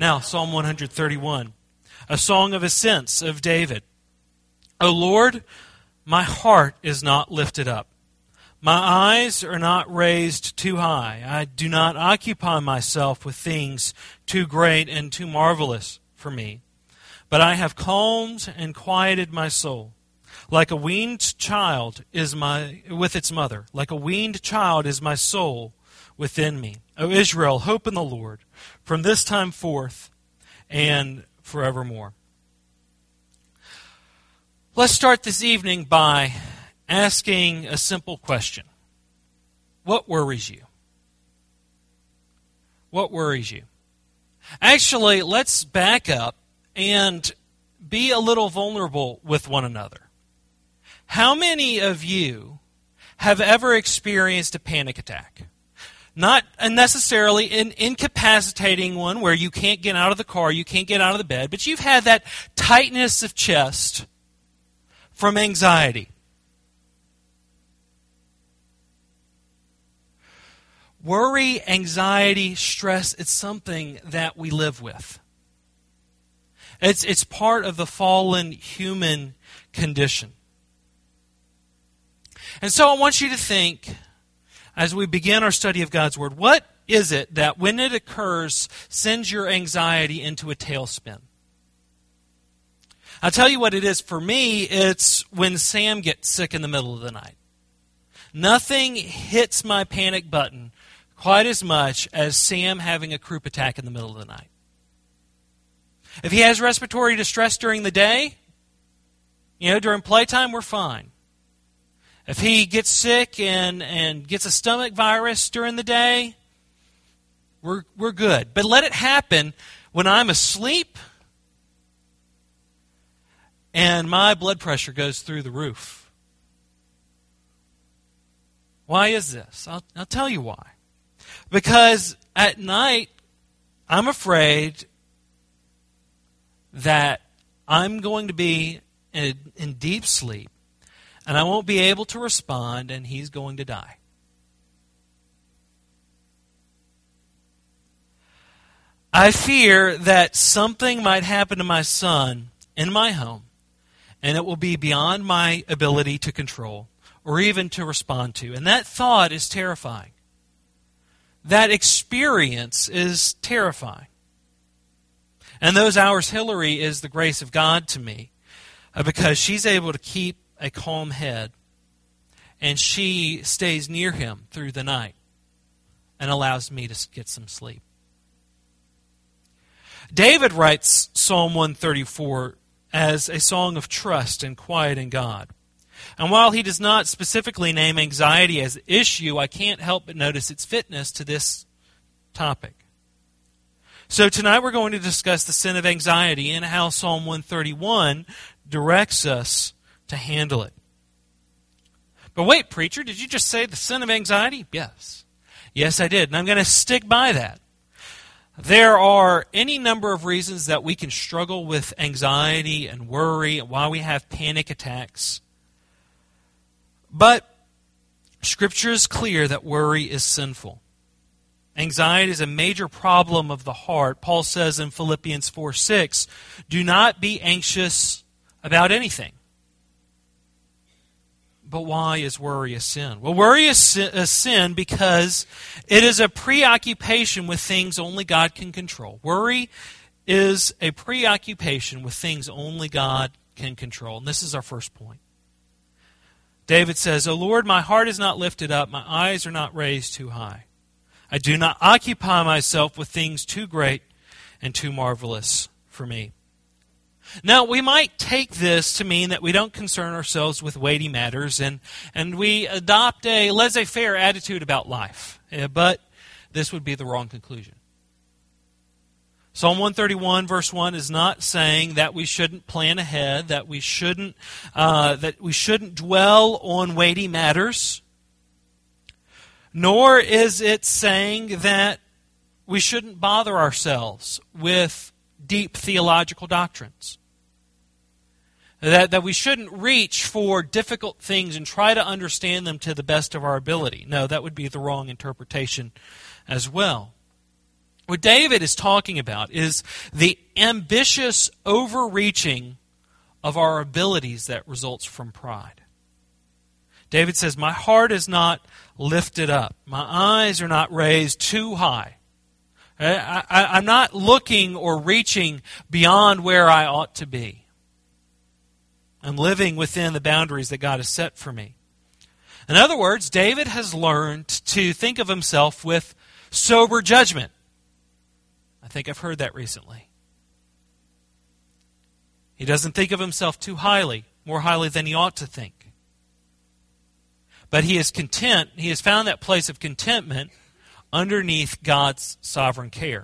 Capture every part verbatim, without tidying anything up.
Now, Psalm one thirty-one, a song of ascents of David. O Lord, my heart is not lifted up. My eyes are not raised too high. I do not occupy myself with things too great and too marvelous for me. But I have calmed and quieted my soul. Like a weaned child is my with its mother. Like a weaned child is my soul within me. O Israel, hope in the Lord, from this time forth and forevermore. Let's start this evening by asking a simple question. What worries you? What worries you? Actually, let's back up and be a little vulnerable with one another. How many of you have ever experienced a panic attack? Not necessarily an incapacitating one where you can't get out of the car, you can't get out of the bed, but you've had that tightness of chest from anxiety. Worry, anxiety, stress, it's something that we live with. It's, it's part of the fallen human condition. And so I want you to think, as we begin our study of God's Word, what is it that when it occurs sends your anxiety into a tailspin? I'll tell you what it is. For me, it's when Sam gets sick in the middle of the night. Nothing hits my panic button quite as much as Sam having a croup attack in the middle of the night. If he has respiratory distress during the day, you know, during playtime, we're fine. If he gets sick and, and gets a stomach virus during the day, we're we're good. But let it happen when I'm asleep and my blood pressure goes through the roof. Why is this? I'll, I'll tell you why. Because at night, I'm afraid that I'm going to be in, in deep sleep and I won't be able to respond and he's going to die. I fear that something might happen to my son in my home and it will be beyond my ability to control or even to respond to. And that thought is terrifying. That experience is terrifying. And those hours, Hillary is the grace of God to me uh, because she's able to keep a calm head and she stays near him through the night and allows me to get some sleep. David writes Psalm one thirty-four as a song of trust and quiet in God. And while he does not specifically name anxiety as an issue, I can't help but notice its fitness to this topic. So tonight we're going to discuss the sin of anxiety and how Psalm one thirty-one directs us to handle it. But wait, preacher, did you just say the sin of anxiety? Yes. Yes, I did. And I'm going to stick by that. There are any number of reasons that we can struggle with anxiety and worry and why we have panic attacks. But Scripture is clear that worry is sinful. Anxiety is a major problem of the heart. Paul says in Philippians four six, do not be anxious about anything. But why is worry a sin? Well, worry is a sin because it is a preoccupation with things only God can control. Worry is a preoccupation with things only God can control. And this is our first point. David says, O Lord, my heart is not lifted up, my eyes are not raised too high. I do not occupy myself with things too great and too marvelous for me. Now, we might take this to mean that we don't concern ourselves with weighty matters and, and we adopt a laissez-faire attitude about life. But this would be the wrong conclusion. Psalm one thirty-one verse one is not saying that we shouldn't plan ahead, that we shouldn't uh, that we shouldn't dwell on weighty matters. Nor is it saying that we shouldn't bother ourselves with deep theological doctrines. That, that we shouldn't reach for difficult things and try to understand them to the best of our ability. No, that would be the wrong interpretation as well. What David is talking about is the ambitious overreaching of our abilities that results from pride. David says, my heart is not lifted up. My eyes are not raised too high. I, I, I'm not looking or reaching beyond where I ought to be. I'm living within the boundaries that God has set for me. In other words, David has learned to think of himself with sober judgment. I think I've heard that recently. He doesn't think of himself too highly, more highly than he ought to think. But he is content, he has found that place of contentment underneath God's sovereign care.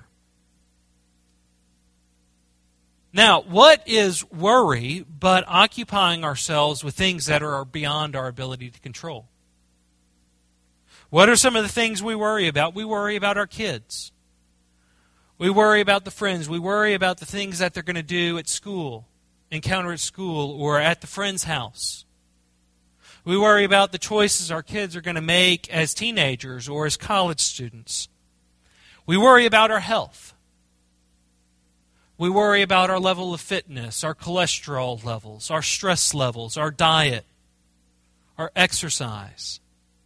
Now, what is worry but occupying ourselves with things that are beyond our ability to control? What are some of the things we worry about? We worry about our kids. We worry about the friends. We worry about the things that they're going to do at school, encounter at school, or at the friend's house. We worry about the choices our kids are going to make as teenagers or as college students. We worry about our health. We worry about our level of fitness, our cholesterol levels, our stress levels, our diet, our exercise.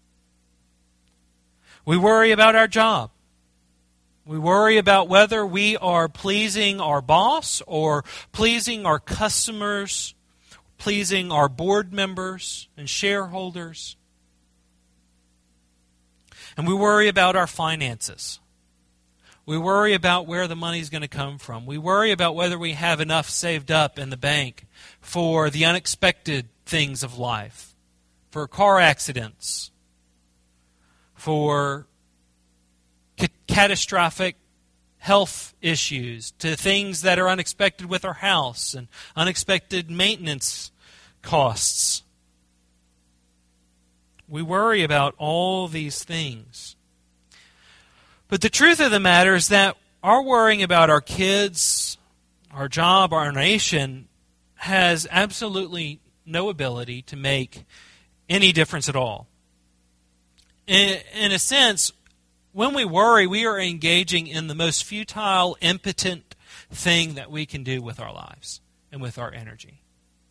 We worry about our job. We worry about whether we are pleasing our boss or pleasing our customers, pleasing our board members and shareholders. And we worry about our finances. We worry about where the money is going to come from. We worry about whether we have enough saved up in the bank for the unexpected things of life, for car accidents, for ca- catastrophic health issues, to things that are unexpected with our house and unexpected maintenance costs. We worry about all these things. But the truth of the matter is that our worrying about our kids, our job, our nation has absolutely no ability to make any difference at all. In, in a sense, when we worry, we are engaging in the most futile, impotent thing that we can do with our lives and with our energy.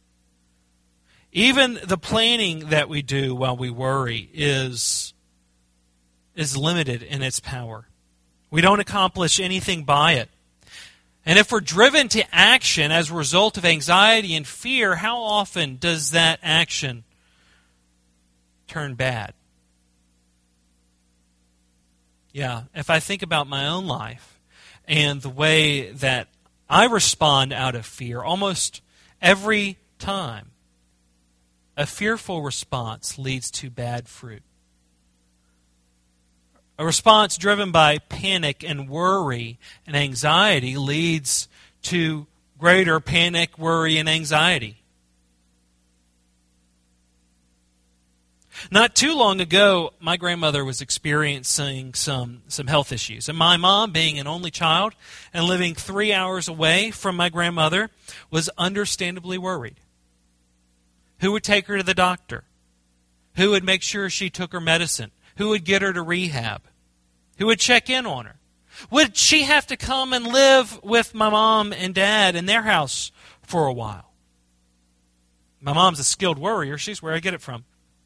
Even the planning that we do while we worry is, is limited in its power. We don't accomplish anything by it. And if we're driven to action as a result of anxiety and fear, how often does that action turn bad? Yeah, if I think about my own life and the way that I respond out of fear, almost every time, a fearful response leads to bad fruit. A response driven by panic and worry and anxiety leads to greater panic, worry, and anxiety. Not too long ago, my grandmother was experiencing some, some health issues. And my mom, being an only child and living three hours away from my grandmother, was understandably worried. Who would take her to the doctor? Who would make sure she took her medicine? Who would get her to rehab? Who would check in on her? Would she have to come and live with my mom and dad in their house for a while? My mom's a skilled worrier. She's where I get it from.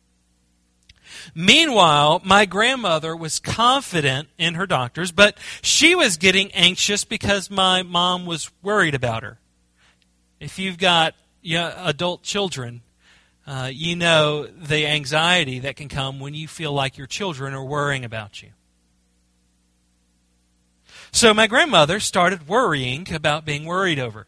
Meanwhile, my grandmother was confident in her doctors, but she was getting anxious because my mom was worried about her. If you've got yeah, adult children, uh, you know the anxiety that can come when you feel like your children are worrying about you. So my grandmother started worrying about being worried over.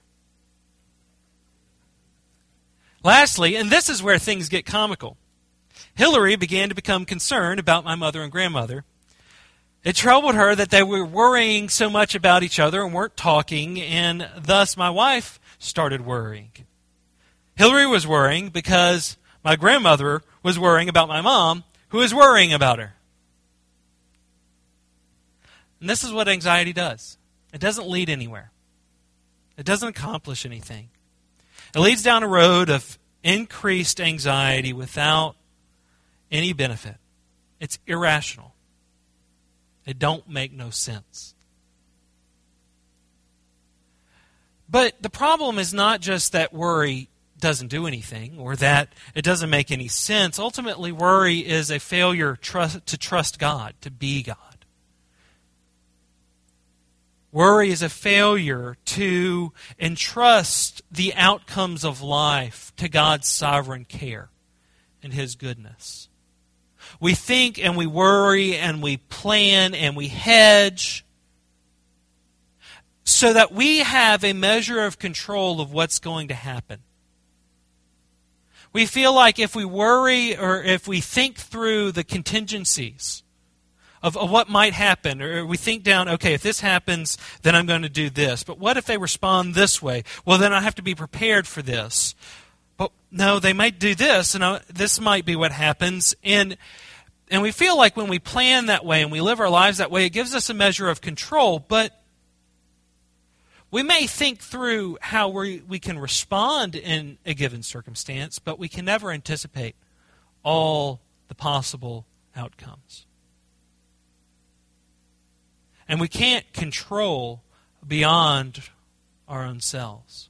Lastly, and this is where things get comical, Hillary began to become concerned about my mother and grandmother. It troubled her that they were worrying so much about each other and weren't talking, and thus my wife started worrying. Hillary was worrying because my grandmother was worrying about my mom, who was worrying about her. And this is what anxiety does. It doesn't lead anywhere. It doesn't accomplish anything. It leads down a road of increased anxiety without any benefit. It's irrational. It don't make no sense. But the problem is not just that worry doesn't do anything or that it doesn't make any sense. Ultimately, worry is a failure trust, to trust God, to be God. Worry is a failure to entrust the outcomes of life to God's sovereign care and His goodness. We think and we worry and we plan and we hedge so that we have a measure of control of what's going to happen. We feel like if we worry or if we think through the contingencies of, of what might happen, or we think down, okay, if this happens, then I'm going to do this. But what if they respond this way? Well, then I have to be prepared for this. But no, they might do this, and I, this might be what happens. And and we feel like when we plan that way and we live our lives that way, it gives us a measure of control. But we may think through how we, we can respond in a given circumstance, but we can never anticipate all the possible outcomes. And we can't control beyond our own selves.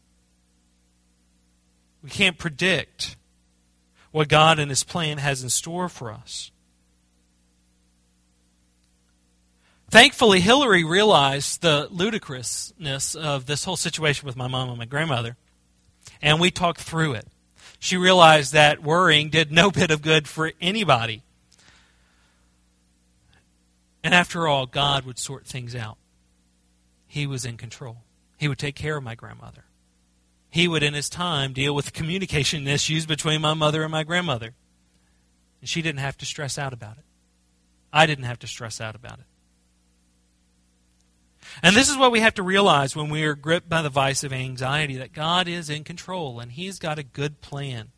We can't predict what God and His plan has in store for us. Thankfully, Hillary realized the ludicrousness of this whole situation with my mom and my grandmother, and we talked through it. She realized that worrying did no bit of good for anybody. And after all, God would sort things out. He was in control. He would take care of my grandmother. He would, in His time, deal with communication issues between my mother and my grandmother. And she didn't have to stress out about it. I didn't have to stress out about it. And this is what we have to realize when we are gripped by the vice of anxiety, that God is in control and He's got a good plan.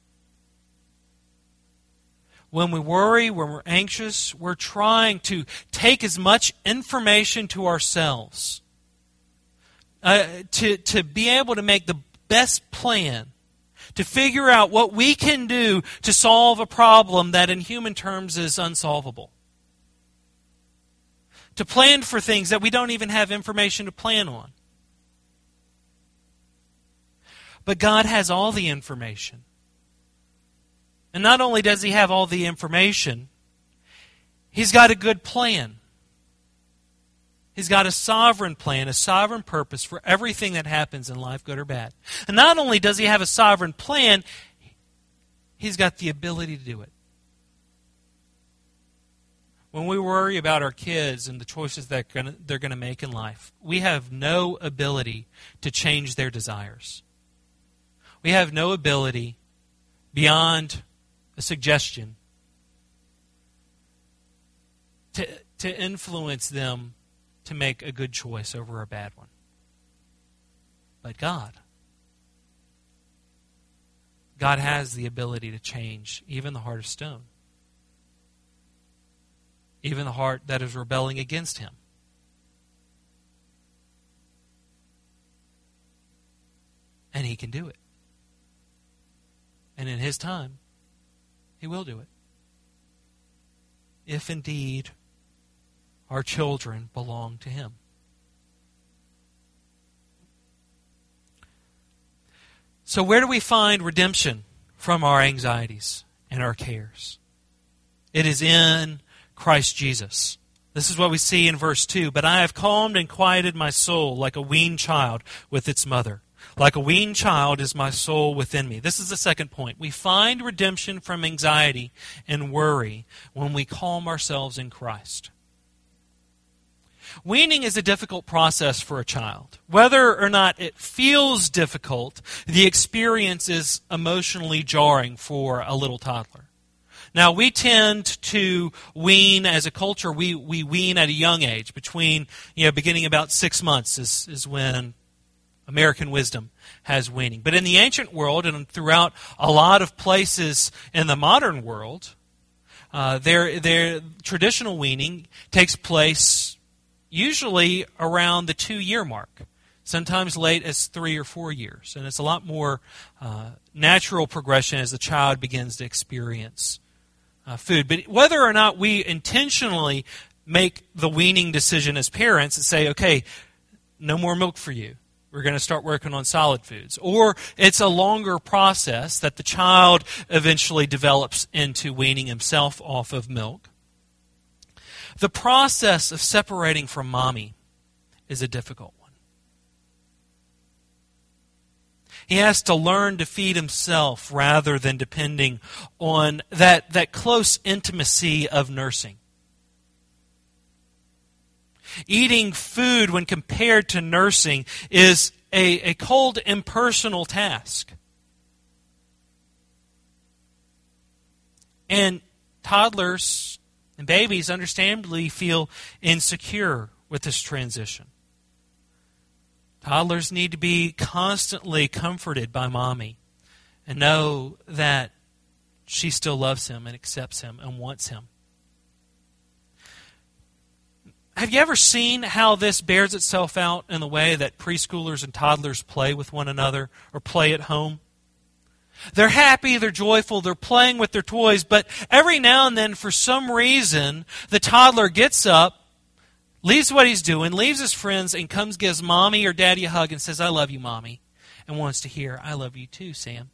When we worry, when we're anxious, we're trying to take as much information to ourselves uh, to, to be able to make the best plan, to figure out what we can do to solve a problem that in human terms is unsolvable. To plan for things that we don't even have information to plan on. But God has all the information. And not only does He have all the information, He's got a good plan. He's got a sovereign plan, a sovereign purpose for everything that happens in life, good or bad. And not only does He have a sovereign plan, He's got the ability to do it. When we worry about our kids and the choices that they're going to make in life, we have no ability to change their desires. We have no ability beyond a suggestion to, to influence them to make a good choice over a bad one. But God, God has the ability to change even the heart of stone. Even the heart that is rebelling against Him. And He can do it. And in His time, He will do it. If indeed our children belong to Him. So where do we find redemption from our anxieties and our cares? It is in Christ Jesus. This is what we see in verse two. But I have calmed and quieted my soul like a weaned child with its mother. Like a weaned child is my soul within me. This is the second point. We find redemption from anxiety and worry when we calm ourselves in Christ. Weaning is a difficult process for a child. Whether or not it feels difficult, the experience is emotionally jarring for a little toddler. Now, we tend to wean as a culture. We, we wean at a young age. Between, you know, beginning about six months is, is when American wisdom has weaning. But in the ancient world and throughout a lot of places in the modern world, uh, their, their traditional weaning takes place usually around the two-year mark. Sometimes late as three or four years. And it's a lot more uh, natural progression as the child begins to experience Uh, food. But whether or not we intentionally make the weaning decision as parents and say, okay, no more milk for you, We're going to start working on solid foods. Or it's a longer process that the child eventually develops into weaning himself off of milk. The process of separating from mommy is a difficult one. He has to learn to feed himself rather than depending on that, that close intimacy of nursing. Eating food when compared to nursing is a, a cold, impersonal task. And toddlers and babies understandably feel insecure with this transition. Toddlers need to be constantly comforted by mommy and know that she still loves him and accepts him and wants him. Have you ever seen how this bears itself out in the way that preschoolers and toddlers play with one another or play at home? They're happy, they're joyful, they're playing with their toys, but every now and then, for some reason, the toddler gets up, leaves what he's doing, leaves his friends, and comes, gives mommy or daddy a hug and says, "I love you, mommy," and wants to hear, "I love you too, Sam."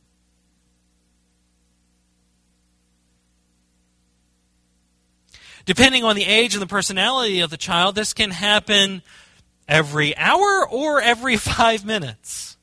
Depending on the age and the personality of the child, this can happen every hour or every five minutes.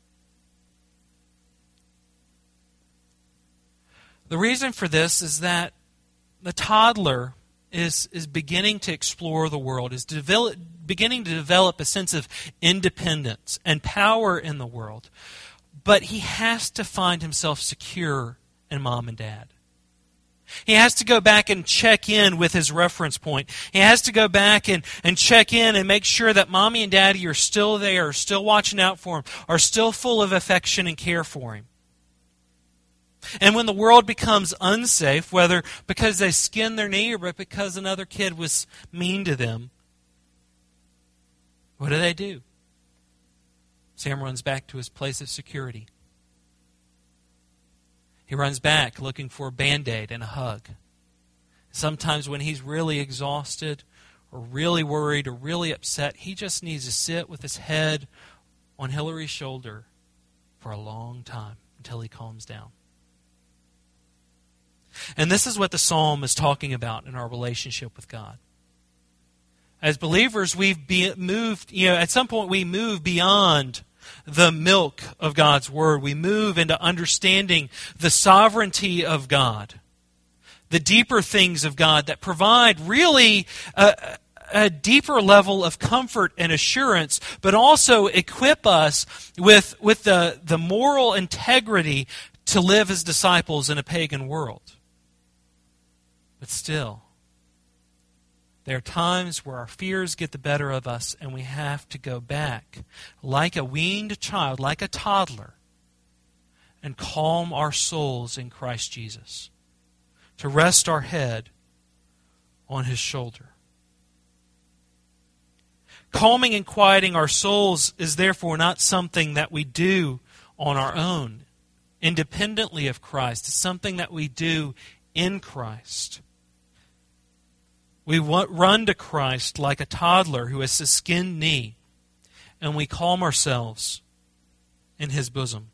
The reason for this is that the toddler is, is beginning to explore the world, is develop, beginning to develop a sense of independence and power in the world. But he has to find himself secure in mom and dad. He has to go back and check in with his reference point. He has to go back and, and check in and make sure that mommy and daddy are still there, are still watching out for him, are still full of affection and care for him. And when the world becomes unsafe, whether because they skinned their knee or because another kid was mean to them, what do they do? Sam runs back to his place of security. He runs back looking for a Band-Aid and a hug. Sometimes when he's really exhausted or really worried or really upset, he just needs to sit with his head on Hillary's shoulder for a long time until he calms down. And this is what the psalm is talking about in our relationship with God. As believers, we've be moved, you know, at some point we move beyond the milk of God's Word. We move into understanding the sovereignty of God, the deeper things of God that provide really a, a deeper level of comfort and assurance, but also equip us with, with the, the moral integrity to live as disciples in a pagan world. But still, there are times where our fears get the better of us and we have to go back like a weaned child, like a toddler, and calm our souls in Christ Jesus, to rest our head on His shoulder. Calming and quieting our souls is therefore not something that we do on our own, independently of Christ. It's something that we do in Christ. We run to Christ like a toddler who has a skinned knee, and we calm ourselves in His bosom.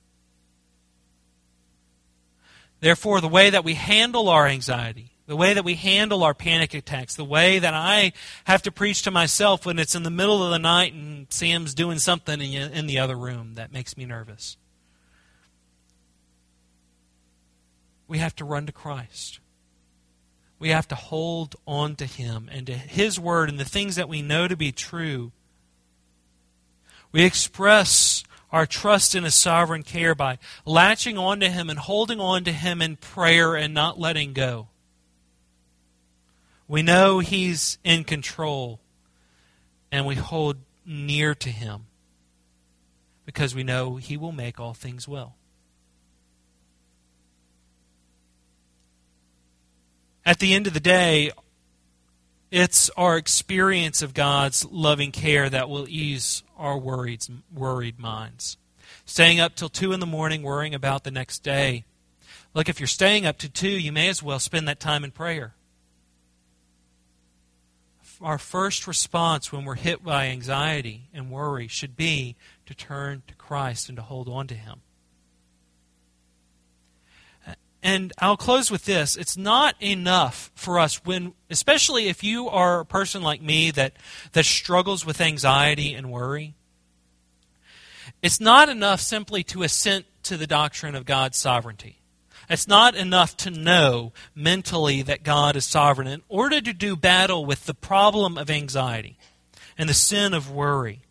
Therefore, the way that we handle our anxiety, the way that we handle our panic attacks, the way that I have to preach to myself when it's in the middle of the night and Sam's doing something in the other room that makes me nervous. We have to run to Christ. We have to hold on to Him and to His Word and the things that we know to be true. We express our trust in His sovereign care by latching on to Him and holding on to Him in prayer and not letting go. We know He's in control, and we hold near to Him because we know He will make all things well. At the end of the day, it's our experience of God's loving care that will ease our worried, worried minds. Staying up till two in the morning worrying about the next day. Look, if you're staying up to two, you may as well spend that time in prayer. our first response when we're hit by anxiety and worry should be to turn to Christ and to hold on to Him. And I'll close with this. It's not enough for us when, especially if you are a person like me that, that struggles with anxiety and worry, it's not enough simply to assent to the doctrine of God's sovereignty. It's not enough to know mentally that God is sovereign. In order to do battle with the problem of anxiety and the sin of worry,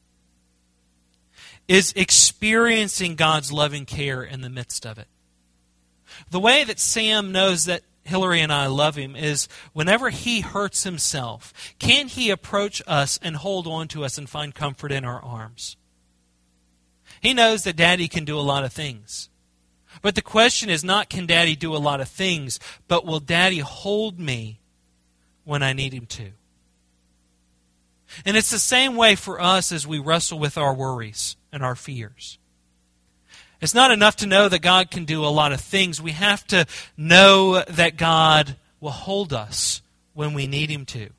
is experiencing God's loving care in the midst of it. The way that Sam knows that Hillary and I love him is whenever he hurts himself, can he approach us and hold on to us and find comfort in our arms? He knows that Daddy can do a lot of things. But the question is not, can Daddy do a lot of things, but will Daddy hold me when I need Him to? And it's the same way for us as we wrestle with our worries and our fears. It's not enough to know that God can do a lot of things. We have to know that God will hold us when we need Him to.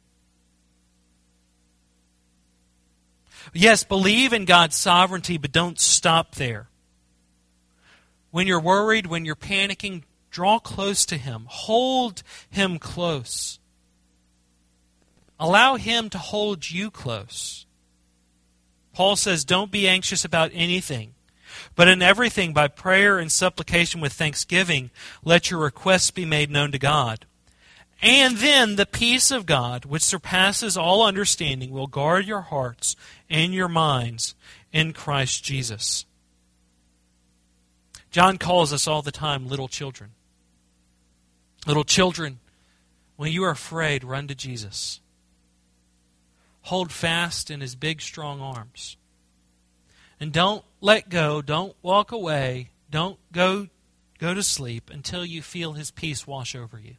Yes, believe in God's sovereignty, but don't stop there. When you're worried, when you're panicking, draw close to Him. Hold Him close. Allow Him to hold you close. Paul says, don't be anxious about anything, but in everything, by prayer and supplication with thanksgiving, let your requests be made known to God. And then the peace of God, which surpasses all understanding, will guard your hearts and your minds in Christ Jesus. John calls us all the time little children. Little children, when you are afraid, run to Jesus. Hold fast in His big, strong arms. And don't let go, don't walk away, don't go, go to sleep until you feel His peace wash over you.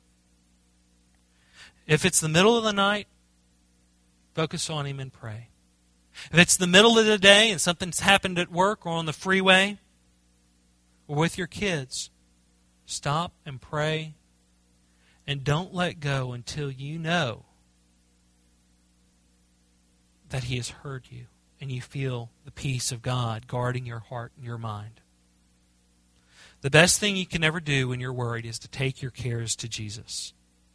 If it's the middle of the night, focus on Him and pray. If it's the middle of the day and something's happened at work or on the freeway or with your kids, stop and pray and don't let go until you know that He has heard you and you feel the peace of God guarding your heart and your mind. The best thing you can ever do when you're worried is to take your cares to Jesus.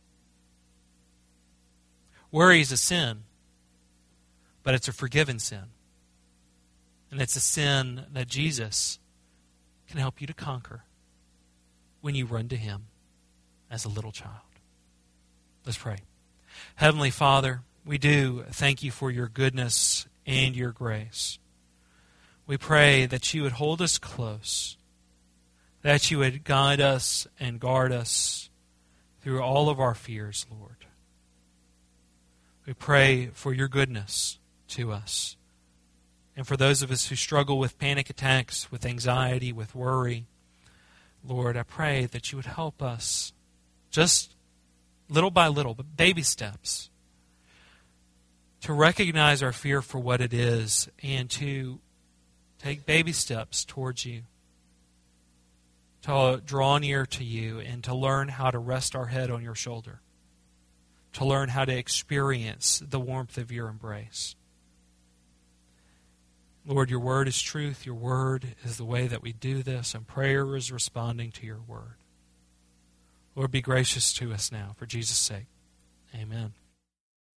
Worry is a sin, but it's a forgiven sin. And it's a sin that Jesus can help you to conquer when you run to Him as a little child. Let's pray. Heavenly Father, we do thank You for Your goodness and Your grace. We pray that You would hold us close, that You would guide us and guard us through all of our fears, Lord. We pray for Your goodness to us. And for those of us who struggle with panic attacks, with anxiety, with worry, Lord, I pray that You would help us just little by little, but baby steps, to recognize our fear for what it is and to take baby steps towards You, to draw near to You and to learn how to rest our head on Your shoulder, to learn how to experience the warmth of Your embrace. Lord, Your Word is truth. Your Word is the way that we do this, and prayer is responding to Your Word. Lord, be gracious to us now, for Jesus' sake. Amen.